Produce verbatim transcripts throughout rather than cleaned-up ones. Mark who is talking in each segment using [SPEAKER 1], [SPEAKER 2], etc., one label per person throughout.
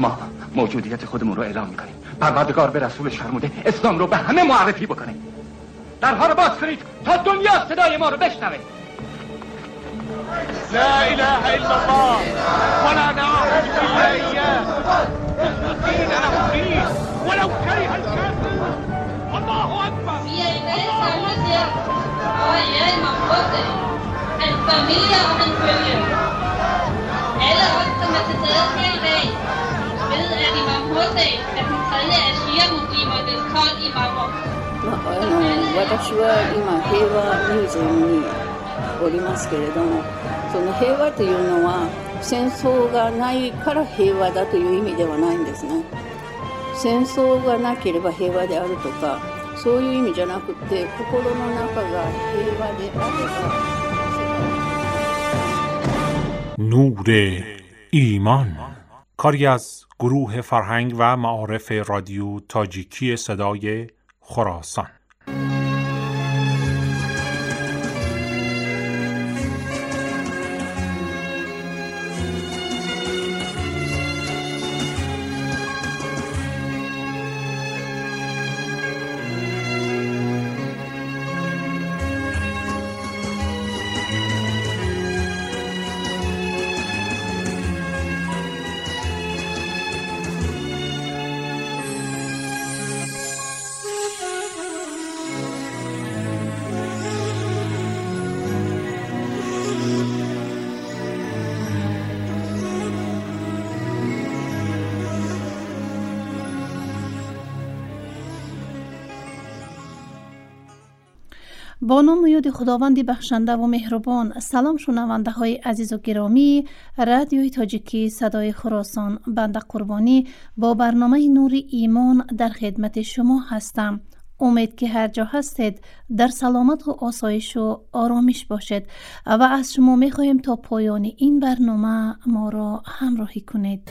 [SPEAKER 1] ما موجودیت خودمون رو اعلام میکنیم. پروردگار به رسولش فرموده اسلام رو به همه معرفی بکنه. درها رو باز کنید تا دنیا صدای ما رو بشنوه.
[SPEAKER 2] لا اله الا الله ولا نعبد الا اياه مخلصين له الدين ولو كره الكافرون. الله اكبر.
[SPEAKER 3] En familie og en følge. Alle os, som er til stede her i dag, ved, at Imam Hussein er den tredje af shia-muslimernes tolv imamer.
[SPEAKER 4] 私は今平和ミュージアムにおりますけれども、その平和というのは戦争がないから平和だという意味ではないんですね。戦争がなければ平和であるとか、そういう意味じゃなくて、心の中が平和であれば。
[SPEAKER 5] نور ایمان، کاری از گروه فرهنگ و معارف رادیو تاجیکی صدای خراسان.
[SPEAKER 6] با نام و یاد خداوند بخشنده و مهربان. سلام شنونده های عزیز و گرامی رادیوی تاجیکی صدای خراسان، بنده قربانی با برنامه نور ایمان در خدمت شما هستم. امید که هر جا هستید در سلامت و آسایش و آرامش باشید و از شما میخواهیم تا پایان این برنامه ما را همراهی کنید.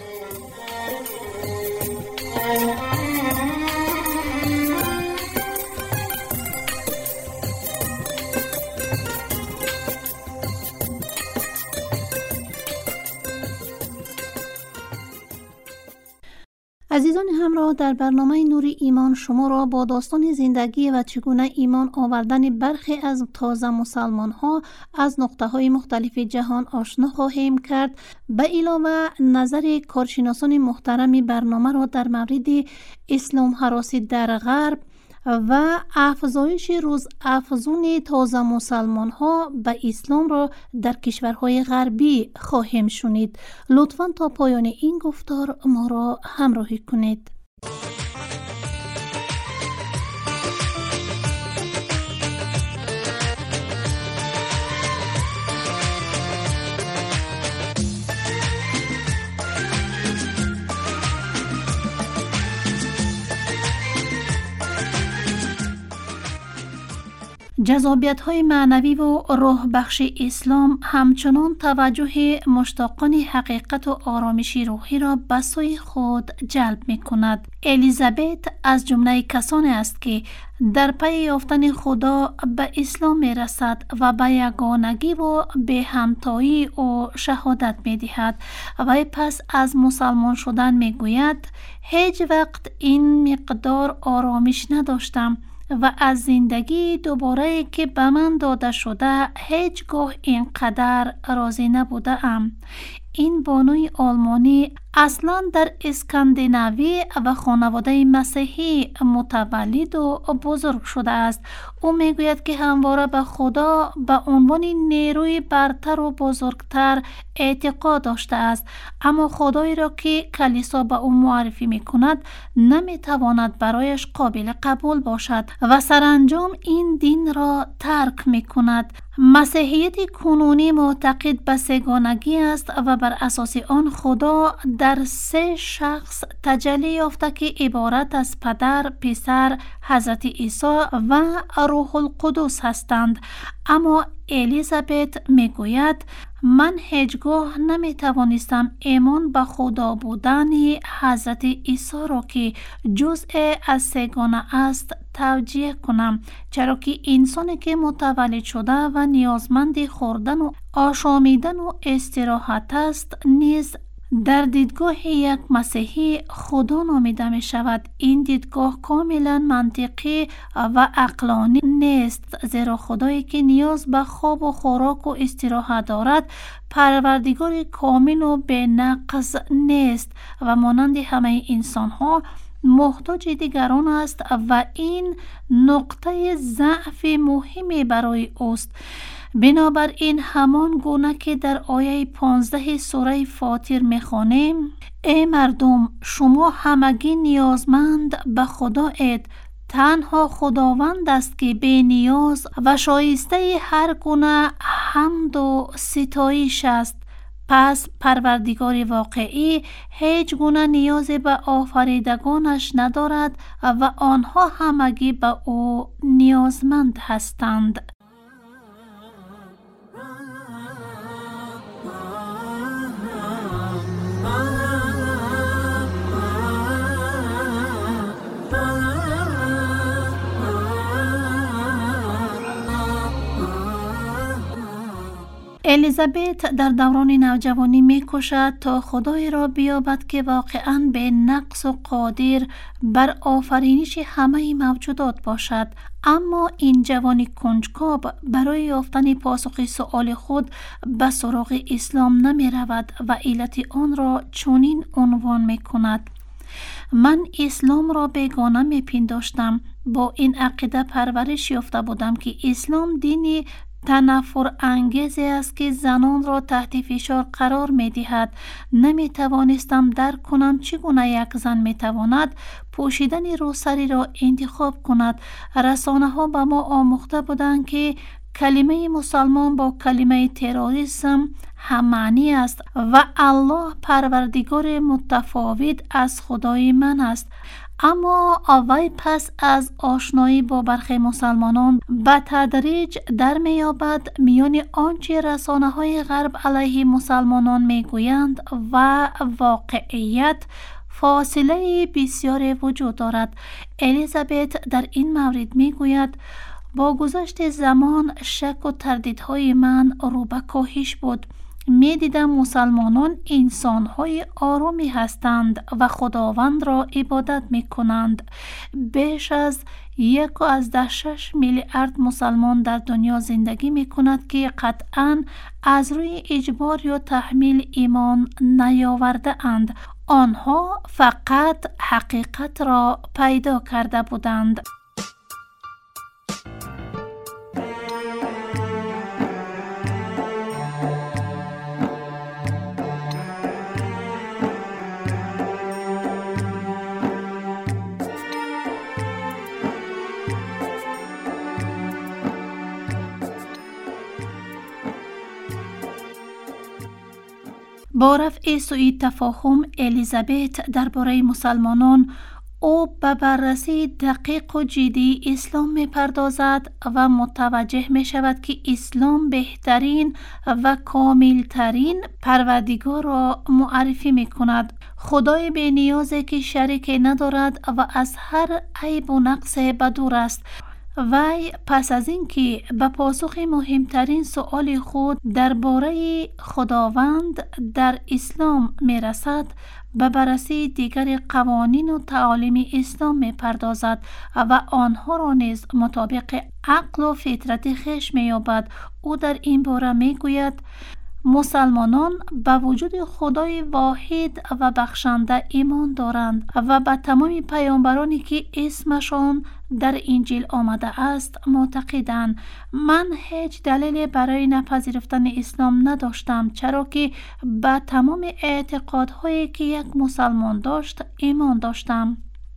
[SPEAKER 6] عزیزان همراه، در برنامه نور ایمان شما را با داستان زندگی و چگونه ایمان آوردن برخی از تازه مسلمان ها از نقطه های مختلف جهان آشنا خواهیم کرد. به علاوه نظر کارشناسان محترم برنامه را در مورد اسلام هراسی در غرب و افزایش روز افزون تازه مسلمان ها به اسلام را در کشورهای غربی خواهیم شنید. لطفاً تا پایان این گفتار ما را همراهی کنید. جذابیت‌های معنوی و روح بخش اسلام همچنان توجه مشتاقان حقیقت و آرامش روحی را به سوی خود جلب می‌کند. الیزابت از جمله کسانی است که در پی یافتن خدا به اسلام می‌رسد و به یگانگی و به همتایی و شهادت می‌دهد و پس از مسلمان شدن می‌گوید هیچ وقت این مقدار آرامش نداشتم و از زندگی دوباره که به من داده شده هیچگاه اینقدر راضی نبوده ام. این بانوی آلمانی اصلا در اسکاندیناوی و خانواده مسیحی متولد و بزرگ شده است. او میگوید که همواره به خدا به عنوان نیروی برتر و بزرگتر اعتقاد داشته است، اما خدایی را که کلیسا به او معرفی میکند نمیتواند برایش قابل قبول باشد و سرانجام این دین را ترک میکند. مسیحیت کنونی معتقد به سگانگی است و بر اساس آن خدا در سه شخص تجلی یافته که عبارت از پدر، پسر، حضرت عیسی و روح القدس هستند. اما الیزابت میگوید من هیچگاه نمیتوانستم ایمان به خدا بودن حضرت عیسی را که جزء از سگانه است توجیه کنم، چرا که انسانی که متولد شده و نیازمند خوردن و آشامیدن و استراحت است نیز در دیدگاه یک مسیحی خدا نامیده می شود. این دیدگاه کاملا منطقی و عقلانی نیست، زیرا خدایی که نیاز به خواب و خوراک و استراحت دارد پروردگار کامل و بی نقص نیست و مانند همه انسان ها محتاج دیگران است و این نقطه ضعف مهمی برای اوست. بنابراین همان گونه که در آیه پانزده سوره فاطر می‌خوانیم: ای مردم، شما همگی نیازمند به خدا اید. تنها خداوند است که بی نیاز و شایسته هر گونه حمد و ستایش است. پس پروردگار واقعی هیچ گونه نیازی به آفریدگانش ندارد و آنها همگی به او نیازمند هستند. الیزابت در دوران نوجوانی می کوشد تا خدای را بیابد که واقعاً به نقص و قادر بر آفرینش همه موجودات باشد، اما این جوانی کنجکاو برای یافتن پاسخ سؤال خود به سراغ اسلام نمی رود و علت آن را چنین عنوان می کند: من اسلام را بیگانه می پنداشتم. با این عقیده پرورش یافته بودم که اسلام دینی تنفر انگیزی است که زنان را تحت فشار قرار می دهد. نمی توانستم درک کنم چگونه یک زن می تواند پوشیدن روسری را انتخاب کند. رسانه ها به ما آموخته بودند که کلمه مسلمان با کلمه تروریسم هم معنی است و الله پروردگار متفاوت از خدای من است. اما وی پس از آشنایی با برخی مسلمانان به تدریج در میابد میان آنچه رسانه های غرب علیه مسلمانان میگویند و واقعیت فاصله بسیاری وجود دارد. الیزابت در این مورد میگوید: با گذشت زمان شک و تردیدهای من رو به کاهش بود. می دیدم مسلمانان انسان‌های آرامی هستند و خداوند را عبادت می کنند. بیش از یک و از ده شش میلیارد مسلمان در دنیا زندگی می کند که قطعاً از روی اجبار یا تحمیل ایمان نیاورده اند. آنها فقط حقیقت را پیدا کرده بودند. با رفع سوء تفاهم الیزابت درباره مسلمانان، او به بررسی دقیق و جدی اسلام می پردازد و متوجه می شود که اسلام بهترین و کاملترین پروردگار را معرفی می کند. خدای بی نیازی که شریکی ندارد و از هر عیب و نقص بدور است. وی پس از اینکه به پاسخ مهمترین سؤال خود درباره خداوند در اسلام می رسد، به بررسی دیگر قوانین و تعالیم اسلام می پردازد و آنها را نیز مطابق عقل و فطرت خویش می یابد. او در این باره می گوید: مسلمانان به وجود خدای واحد و بخشنده ایمان دارند و به تمام پیامبرانی که اسمشان در انجیل آمده است معتقدند. من هیچ دلیلی برای نپذیرفتن اسلام نداشتم، چرا که به تمام اعتقادهایی که یک مسلمان داشت ایمان داشتم.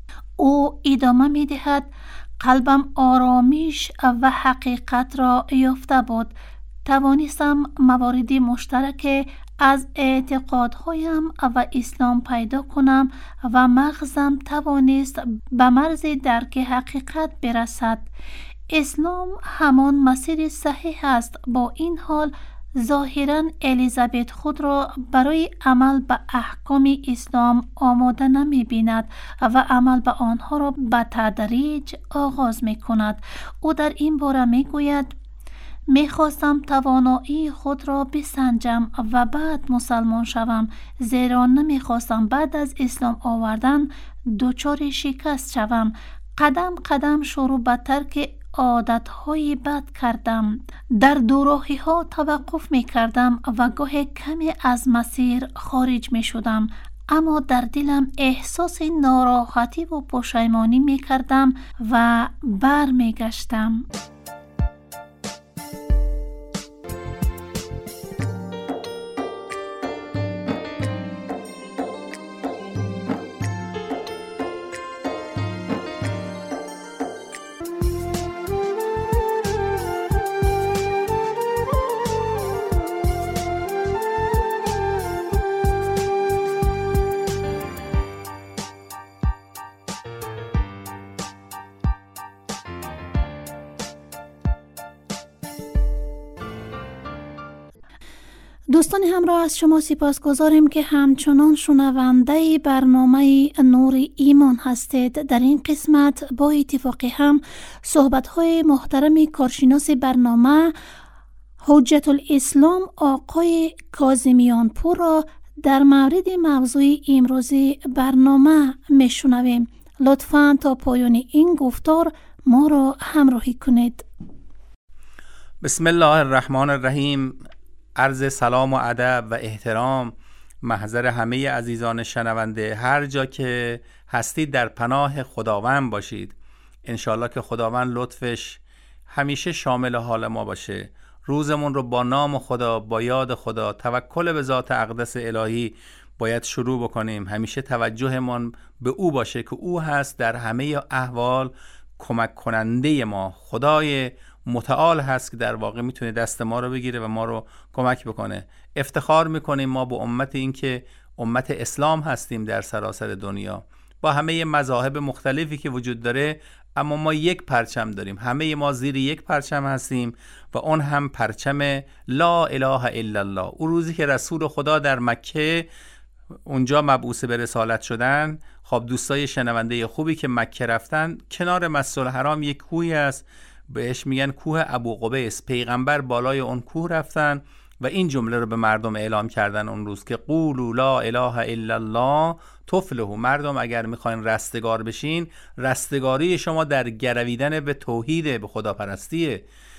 [SPEAKER 6] او ادامه می دهد: قلبم آرامش و حقیقت را یافته بود. توانستم مواردی مشترک از اعتقادهایم و اسلام پیدا کنم و مغزم توانست به مرز درک حقیقت برسد. اسلام همان مسیر صحیح است. با این حال ظاهراً الیزابت خود را برای عمل به احکام اسلام آماده نمی بیند و عمل به آنها را به تدریج آغاز می کند. او در این باره می گوید: میخواستم توانایی خود را بسنجم و بعد مسلمان شوم، زیرا نمیخواستم بعد از اسلام آوردن دچار شکست شوم. قدم قدم شروع به ترک عادتهای بد کردم. در دوراهی ها توقف می کردم و گاهی کمی از مسیر خارج می شدم، اما در دلم احساس ناراحتی و پشیمانی می کردم و بر می گشتم. دوستان همراه از شما سپاسگزاریم که همچنان شنونده برنامه نور ایمان هستید. در این قسمت با اتفاق هم صحبت‌های محترم کارشناس برنامه حجت الاسلام آقای کاظمیان پور را در مورد موضوع امروزی برنامه میشنویم. لطفاً تا پایان این گفتار ما را همراهی کنید.
[SPEAKER 7] بسم الله الرحمن الرحیم. عرض سلام و ادب و احترام محضر همه عزیزان شنونده هر جا که هستید در پناه خداوند باشید. انشالله که خداوند لطفش همیشه شامل حال ما باشه. روزمون رو با نام خدا، با یاد خدا، توکل به ذات اقدس الهی باید شروع بکنیم. همیشه توجهمون به او باشه که او هست در همه احوال کمک کننده ما. خدای متعال هست که در واقع میتونه دست ما رو بگیره و ما رو کمک بکنه. افتخار میکنیم ما به امت این که امت اسلام هستیم در سراسر دنیا، با همه مذاهب مختلفی که وجود داره، اما ما یک پرچم داریم. همه ما زیر یک پرچم هستیم و اون هم پرچم لا اله الا الله. اون روزی که رسول خدا در مکه اونجا مبعوث به رسالت شدن، خب دوستای شنونده خوبی که مکه رفتن، کنار مسجد الحرام یک کوهی است بهش میگن کوه ابوقبیس. پیغمبر بالای اون کوه رفتن و این جمله رو به مردم اعلام کردن اون روز که قولوا لا اله الا الله تفلحوا. مردم اگر میخواین رستگار بشین، رستگاری شما در گرویدن به توحید، به خداپرستیه.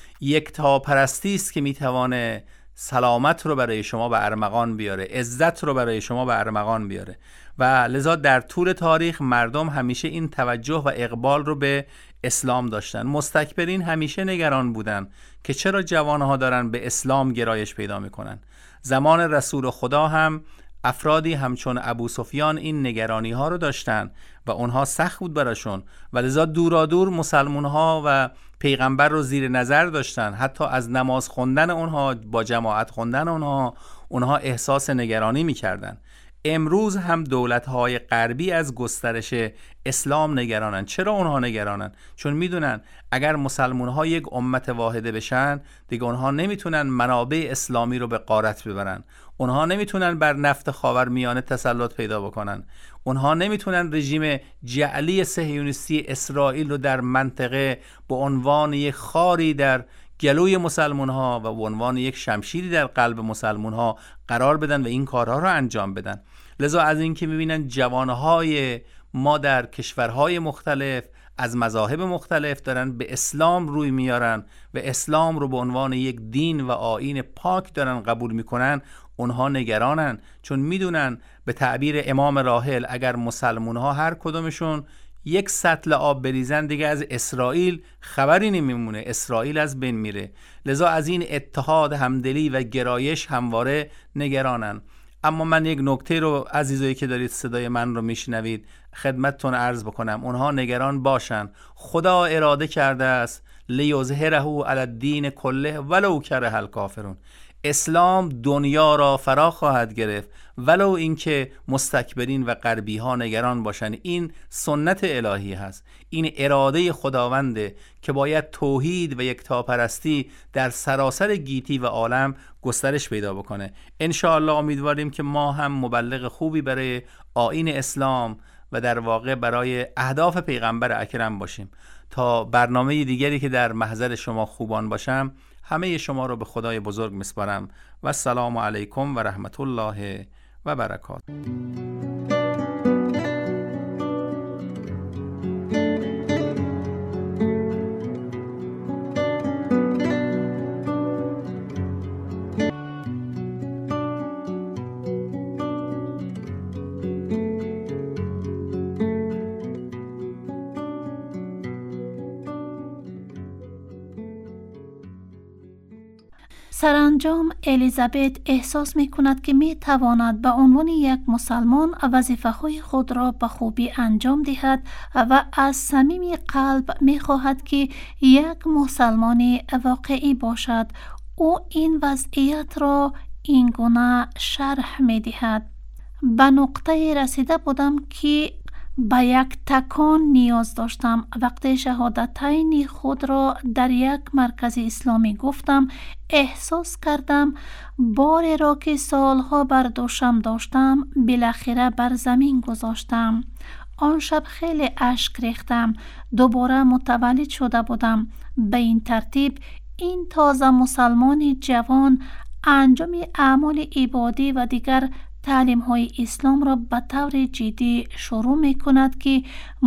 [SPEAKER 7] یکتاپرستی است که میتوانه سلامت رو برای شما به ارمغان بیاره، عزت رو برای شما به ارمغان بیاره. و لذا در طول تاریخ مردم همیشه این توجه و اقبال رو به اسلام داشتن. مستکبرین همیشه نگران بودن که چرا جوانها دارن به اسلام گرایش پیدا میکنن. زمان رسول خدا هم افرادی همچون ابو سفیان این نگرانی ها رو داشتن و اونها سخت بود براشون و لذا دورا دور مسلمون ها و پیغمبر رو زیر نظر داشتن. حتی از نماز خوندن اونها، با جماعت خوندن اونها اونها احساس نگرانی میکردن. امروز هم دولت‌های غربی از گسترش اسلام نگرانن. چرا اونها نگرانن؟ چون میدونن اگر مسلمان‌ها یک امت واحده بشن، دیگه اونها نمیتونن منابع اسلامی رو به غارت ببرن. اونها نمیتونن بر نفت خاورمیانه تسلط پیدا بکنن. اونها نمیتونن رژیم جعلی صهیونیستی اسرائیل رو در منطقه به عنوان یک خاری در گلوی مسلمون ها و به عنوان یک شمشیری در قلب مسلمون ها قرار بدن و این کارها رو انجام بدن. لذا از این که میبینن جوانهای ما در کشورهای مختلف از مذاهب مختلف دارن به اسلام روی میارن و اسلام رو به عنوان یک دین و آیین پاک دارن قبول میکنن، اونها نگرانن. چون میدونن به تعبیر امام راحل اگر مسلمون ها هر کدومشون یک سطل آب بریزن، دیگه از اسرائیل خبری نمیمونه، اسرائیل از بین میره. لذا از این اتحاد، همدلی و گرایش همواره نگرانن. اما من یک نکته رو عزیزایی که دارید صدای من رو میشنوید خدمتتون عرض بکنم. اونها نگران باشن. خدا اراده کرده است لیظهره علی الدین کله ولو کره الکافرون. اسلام دنیا را فرا خواهد گرفت ولو اینکه مستکبرین و غربی ها نگران باشن. این سنت الهی هست، این اراده خداونده که باید توحید و یکتاپرستی در سراسر گیتی و عالم گسترش پیدا بکنه. انشاءالله امیدواریم که ما هم مبلغ خوبی برای آیین اسلام و در واقع برای اهداف پیغمبر اکرم باشیم. تا برنامه دیگری که در محضر شما خوبان باشم، همه شما رو به خدای بزرگ میسپارم و السلام علیکم و رحمت الله و برکاته.
[SPEAKER 6] سرانجام الیزابت احساس می کند که می تواند به عنوان یک مسلمان وظیفه های خود را به خوبی انجام دهد و از صمیم قلب می خواهد که یک مسلمان واقعی باشد. او این وضعیت را این گونه شرح می دهد: به نقطه رسیده بودم که به یک تکان نیاز داشتم. وقتی شهادتین خود را در یک مرکز اسلامی گفتم، احساس کردم باری را که سالها بر دوشم داشتم بالاخره بر زمین گذاشتم. آن شب خیلی اشک ریختم. دوباره متولد شده بودم. به این ترتیب این تازه مسلمان جوان انجام اعمال عبادی و دیگر تعلیم های اسلام را به طور جدی شروع می کند که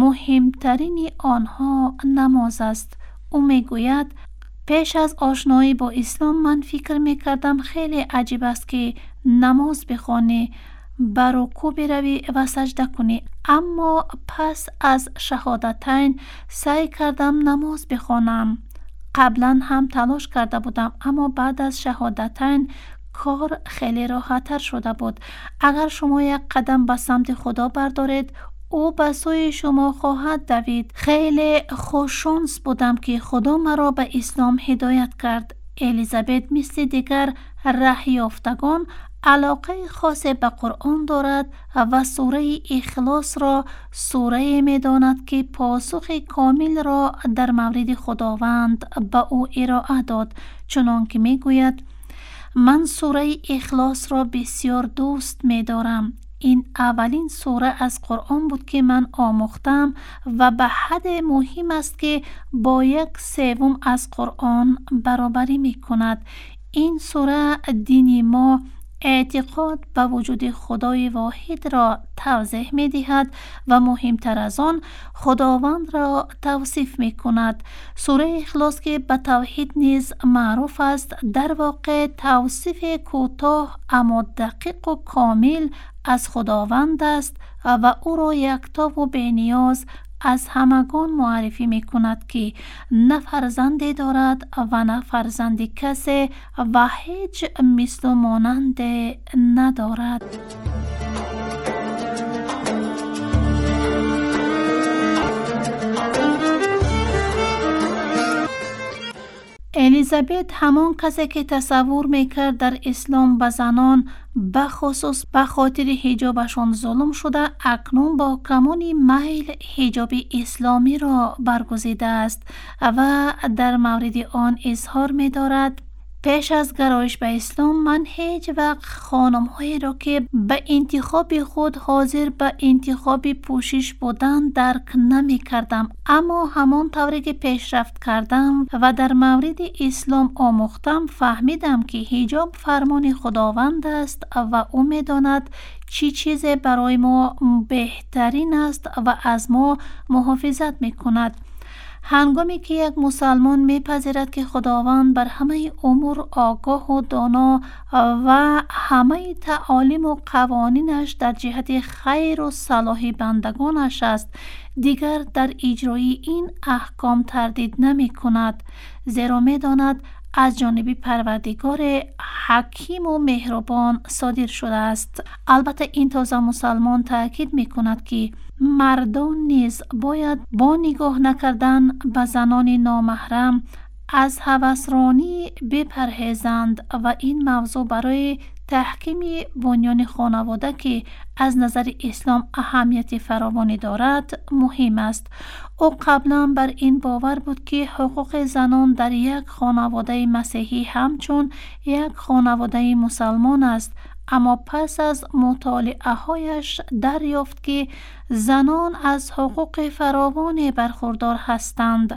[SPEAKER 6] مهمترین آنها نماز است. او می گوید پیش از آشنایی با اسلام من فکر می کردم خیلی عجیب است که نماز بخوانی، بر رکوع بروی و سجده کنی، اما پس از شهادتین سعی کردم نماز بخوانم. قبلا هم تلاش کرده بودم، اما بعد از شهادتین کار خیلی راحت‌تر شده بود. اگر شما یک قدم به سمت خدا بردارید، او به سوی شما خواهد دوید. خیلی خوششانس بودم که خدا مرا به اسلام هدایت کرد. الیزابت مثل دیگر ره یافتگان علاقه خاص به قرآن دارد و سوره اخلاص را سوره می داند که پاسخ کامل را در مورد خداوند به او ارائه داد، چنان که می گوید من سوره اخلاص را بسیار دوست می دارم. این اولین سوره از قرآن بود که من آموختم و به حد مهم است که با یک سوم از قرآن برابری می کند. این سوره دین ما اعتقاد به وجود خدای واحد را توضیح می دهد و مهمتر از آن خداوند را توصیف می کند. سوره اخلاص که به توحید نیز معروف است، در واقع توصیف کوتاه اما دقیق و کامل از خداوند است و او را یکتا و بی‌نیاز از همگان معرفی می کند که نه فرزندی دارد و نه فرزندی کسی و هیچ مثل و مانند ندارد. الیزابت همان کسی که تصور میکرد در اسلام به زنان بخصوص به خاطر حجابشان ظلم شده، اکنون با کمون میل حجاب اسلامی را برگزیده است و در مورد آن اظهار می‌دارد پیش از گرایش به اسلام من هیچ وقت خانم‌هایی را که به انتخاب خود حاضر به انتخاب پوشش بودند درک نمی کردم، اما همان طوری که پیشرفت کردم و در مورد اسلام آموختم فهمیدم که حجاب فرمان خداوند است و او می داند چی چیزی برای ما بهترین است و از ما محافظت می کند. هنگامی که یک مسلمان میپذیرد که خداوند بر همه امور آگاه و دانا و همه تعالیم و قوانینش در جهت خیر و صلاح بندگانش است، دیگر در اجرای این احکام تردید نمی کند، زیرا می داند از جانب پروردگار حکیم و مهربان صادر شده است. البته این تازه مسلمان تأکید می کند که مردان نیز باید با نگاه نکردن به زنان نامحرم از هوسرانی بپرهیزند و این موضوع برای تحکیم بنیان خانواده که از نظر اسلام اهمیت فراوانی دارد مهم است. او قبلا بر این باور بود که حقوق زنان در یک خانواده مسیحی همچون یک خانواده مسلمان است، اما پس از مطالعه هایش دریافت که زنان از حقوق فراوانی برخوردار هستند.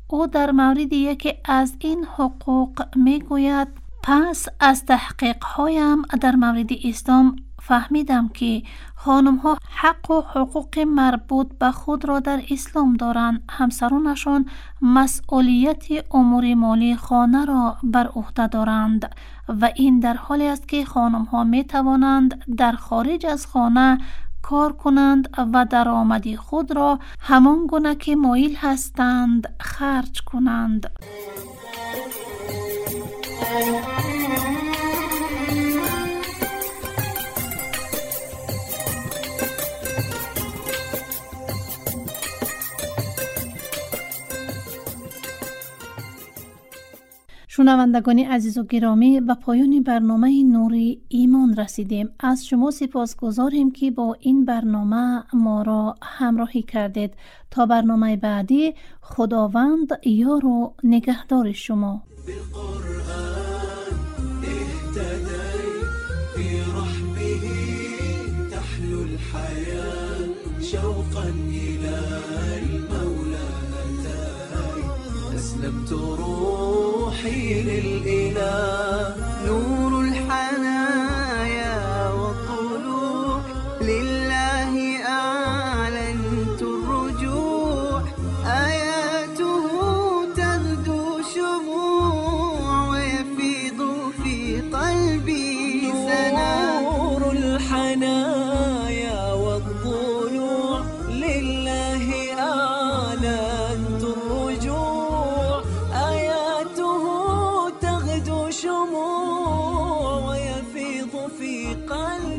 [SPEAKER 6] او در مورد یکی از این حقوق می گوید: پس از تحقیق‌هایم در مورد اسلام فهمیدم که خانم‌ها حق و حقوق مربوط به خود را در اسلام دارند. همسرانشان مسئولیت امور مالی خانه را بر عهده دارند و این در حالی است که خانم‌ها می توانند در خارج از خانه کار کنند و درآمد خود را همان گونه که مایل هستند خرج کنند. شنوندگان عزیز و گرامی، به پایان برنامه نوری ایمان رسیدیم. از شما سپاسگزاریم که با این برنامه ما را همراهی کردید. تا برنامه بعدی، خداوند یار و نگهدار شما.
[SPEAKER 8] أسلمت روحي للإله نور الحنايا والطلوع لله أعلنت الرجوع آياته تغدو شموع ويفيض في قلبي سنا نور الحنايا والطلوع لله أعلنت الرجوع آياته تغدو شموع ويفيض في قلبي